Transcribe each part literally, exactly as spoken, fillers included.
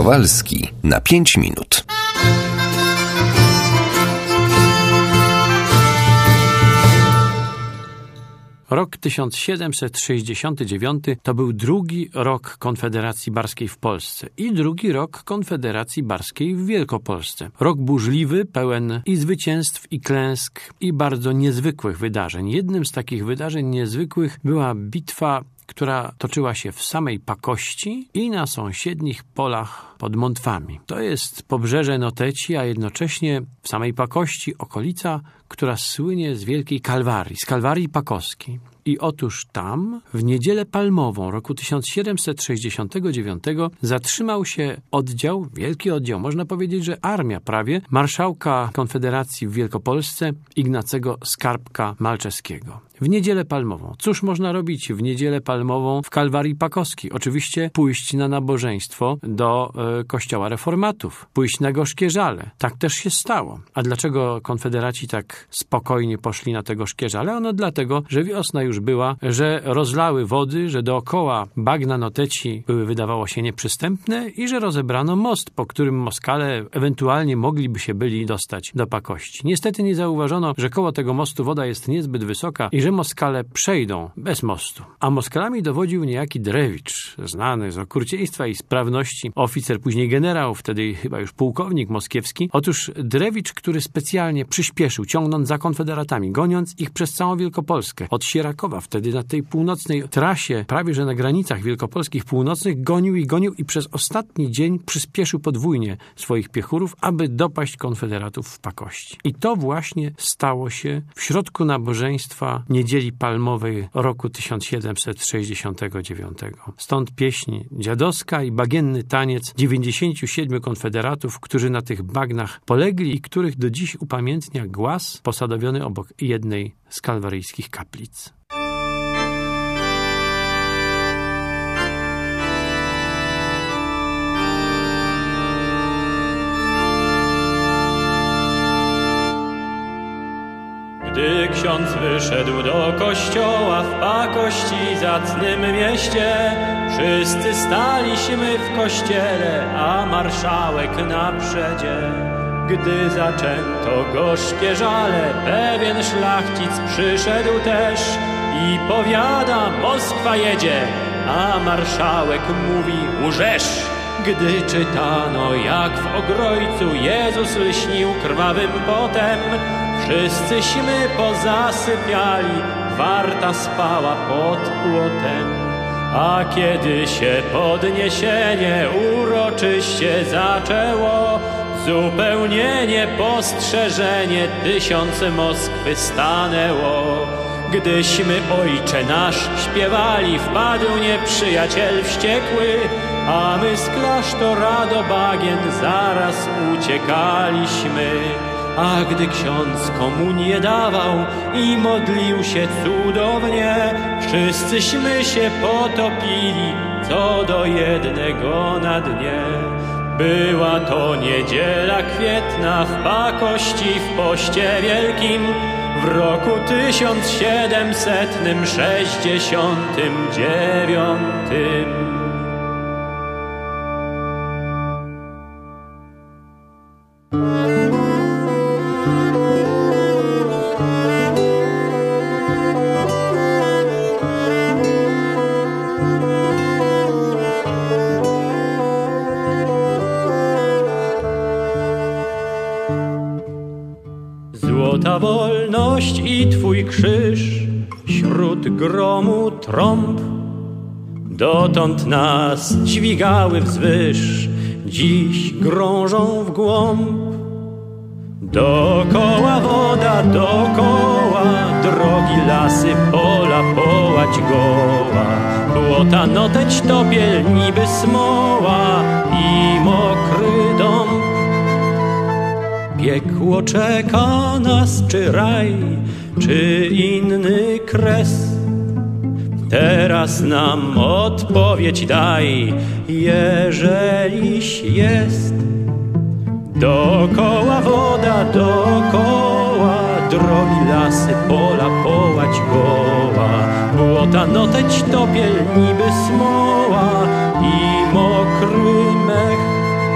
Kowalski na pięć minut. Rok tysiąc siedemset sześćdziesiąty dziewiąty to był drugi rok Konfederacji Barskiej w Polsce i drugi rok Konfederacji Barskiej w Wielkopolsce. Rok burzliwy, pełen i zwycięstw, i klęsk, i bardzo niezwykłych wydarzeń. Jednym z takich wydarzeń niezwykłych była bitwa, która toczyła się w samej Pakości i na sąsiednich polach pod Montwami. To jest pobrzeże Noteci, a jednocześnie w samej Pakości okolica, która słynie z Wielkiej Kalwarii, z Kalwarii Pakowskiej. I otóż tam, w Niedzielę Palmową roku tysiąc siedemset sześćdziesiątego dziewiątego zatrzymał się oddział, wielki oddział, można powiedzieć, że armia prawie, marszałka Konfederacji w Wielkopolsce Ignacego Skarbka-Malczewskiego. W Niedzielę Palmową. Cóż można robić w Niedzielę Palmową w Kalwarii Pakowskiej? Oczywiście pójść na nabożeństwo do e, kościoła reformatów, pójść na gorzkie żale. Tak też się stało. A dlaczego konfederaci tak spokojnie poszli na te gorzkie żale? Ano dlatego, że wiosna już była, że rozlały wody, że dookoła bagna Noteci były, wydawało się, nieprzystępne i że rozebrano most, po którym Moskale ewentualnie mogliby się byli dostać do Pakości. Niestety nie zauważono, że koło tego mostu woda jest niezbyt wysoka i że Moskale przejdą bez mostu. A Moskalami dowodził niejaki Drewicz, znany z okrucieństwa i sprawności oficer, później generał, wtedy chyba już pułkownik moskiewski. Otóż Drewicz, który specjalnie przyspieszył, ciągnąc za konfederatami, goniąc ich przez całą Wielkopolskę, od Sierakowa, wtedy na tej północnej trasie, prawie że na granicach wielkopolskich północnych, gonił i gonił i przez ostatni dzień przyspieszył podwójnie swoich piechurów, aby dopaść konfederatów w Pakości. I to właśnie stało się w środku nabożeństwa Niedzieli Palmowej roku tysiąc siedemset sześćdziesiątego dziewiątego. Stąd pieśń dziadowska i bagienny taniec dziewięćdziesięciu siedmiu konfederatów, którzy na tych bagnach polegli i których do dziś upamiętnia głaz posadowiony obok jednej z kalwaryjskich kaplic. Gdy ksiądz wyszedł do kościoła w Pakości, zacnym mieście, wszyscy staliśmy w kościele, a marszałek na przedzie. Gdy zaczęto gorzkie żale, pewien szlachcic przyszedł też i powiada: Moskwa jedzie, a marszałek mówi: łżesz. Gdy czytano, jak w Ogrojcu Jezus lśnił krwawym potem, wszyscyśmy pozasypiali, warta spała pod płotem. A kiedy się podniesienie uroczyście zaczęło, zupełnie niepostrzeżenie tysiące Moskwy stanęło. Gdyśmy Ojcze Nasz śpiewali, wpadł nieprzyjaciel wściekły, a my z klasztora do bagien zaraz uciekaliśmy. A gdy ksiądz komunię dawał i modlił się cudownie, wszyscyśmy się potopili co do jednego na dnie. Była to niedziela kwietna w Pakości w poście wielkim, w roku tysiąc siedemset sześćdziesiątym dziewiątym. Złota wolność i Twój krzyż wśród gromu trąb dotąd nas dźwigały wzwyż, dziś grążą w głąb. Dookoła woda, dookoła drogi, lasy, pola, połać goła, błota, Noteć, topiel, niby smoła i mokry dąb. Piekło czeka nas, czy raj, czy inny kres? Teraz nam odpowiedź daj, jeżeliś jest. Dookoła woda, dookoła drogi, lasy, pola, połać goła, błota, Noteć, topiel, niby smoła i mokry mech.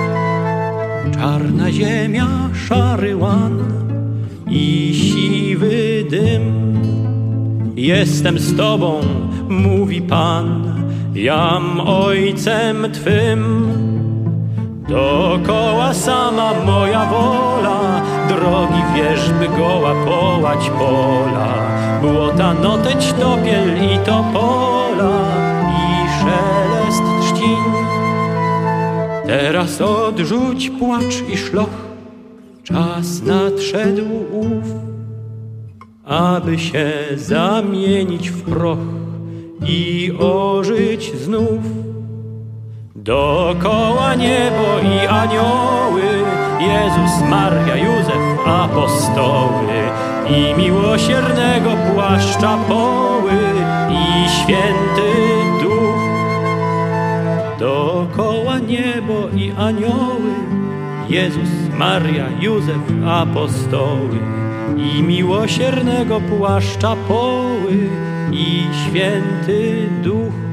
ziemia szary łan i siwy dym. Jestem z Tobą, mówi Pan, jam Ojcem Twym. Dookoła sama moja wola, drogi wierzby goła połać pola, błota noteć topiel i topola i szelest trzcin. Teraz odrzuć płacz i szloch, czas nadszedł ów, aby się zamienić w proch i ożyć znów. Dookoła niebo i anioły, Jezus, Maria, Józef, apostoły i miłosiernego płaszcza poły i święty duch. Dookoła niebo i anioły, Jezus, Maria, Józef, apostoły i miłosiernego płaszcza poły i święty duch.